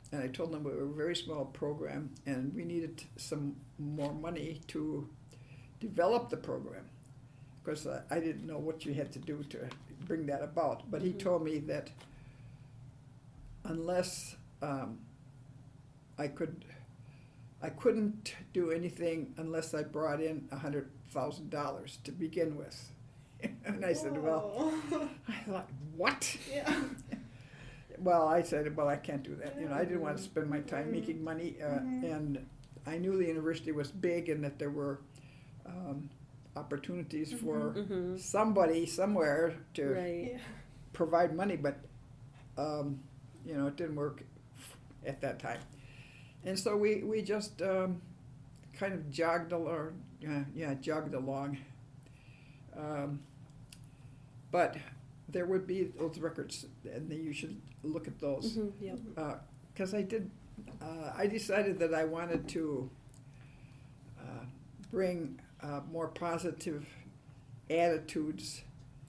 and I told them we were a very small program and we needed some more money to develop the program. Because I didn't know what you had to do to bring that about. But he told me that unless I couldn't do anything unless I brought in $100,000 to begin with. And I said, well, I thought, what? Yeah. Well, I said, well, I can't do that. I didn't want to spend my time making money, and I knew the university was big and that there were opportunities for somebody somewhere to provide money, but it didn't work at that time. And so we just kind of jogged along. But there would be those records, and you should look at those. Because I decided that I wanted to bring more positive attitudes